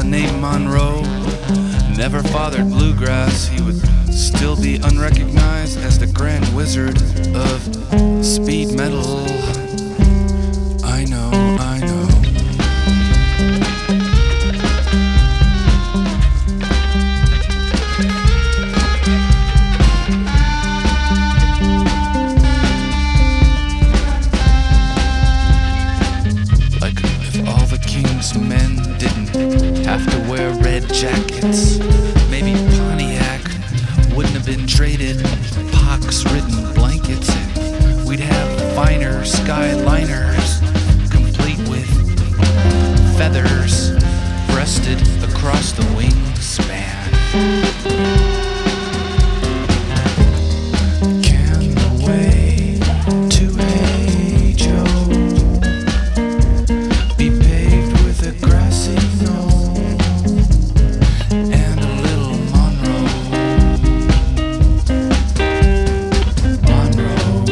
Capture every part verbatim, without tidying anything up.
named Monroe never fathered bluegrass, he would still be unrecognized as the grand wizard of speed metal. I know, I know. Like if all the king's men didn't have to wear red jackets, maybe Pontiac wouldn't have been traded pox-ridden blankets, and we'd have finer skyliners complete with feathers breasted across the wingspan. Can the way to Hajo be paved with a grassy knoll and a little Monroe? Monroe.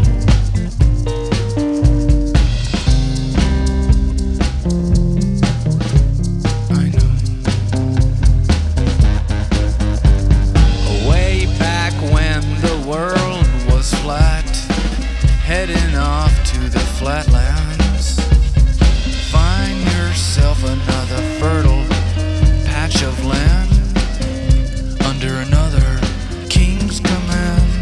I know. Way back when the world was flat, heading off to the flatlands, find yourself another fertile patch of land under another king's command.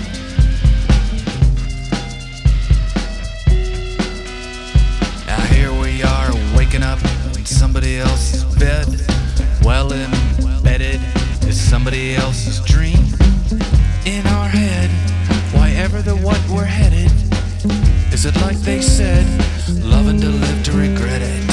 Now here we are waking up in somebody else's bed, well embedded is somebody else's dream in our head. Why ever the what we're headed? Is it like they said, loving to live to regret it?